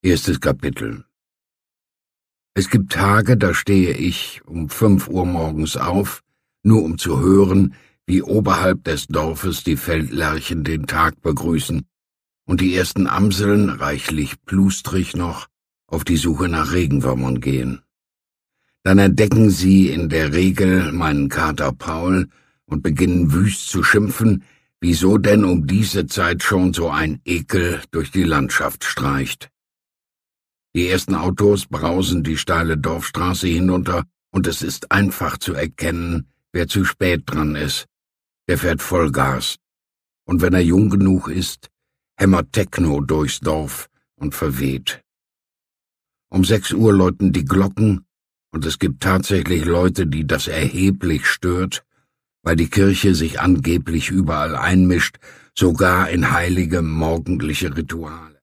Erstes Kapitel. Es gibt Tage, da stehe ich um 5 Uhr morgens auf, nur um zu hören, wie oberhalb des Dorfes die Feldlerchen den Tag begrüßen und die ersten Amseln, reichlich plustrig noch, auf die Suche nach Regenwürmern gehen. Dann entdecken sie in der Regel meinen Kater Paul und beginnen wüst zu schimpfen, wieso denn um diese Zeit schon so ein Ekel durch die Landschaft streicht. Die ersten Autos brausen die steile Dorfstraße hinunter, und es ist einfach zu erkennen, wer zu spät dran ist. Der fährt Vollgas. Und wenn er jung genug ist, hämmert Techno durchs Dorf und verweht. Um 6 Uhr läuten die Glocken, und es gibt tatsächlich Leute, die das erheblich stört, weil die Kirche sich angeblich überall einmischt, sogar in heilige morgendliche Rituale.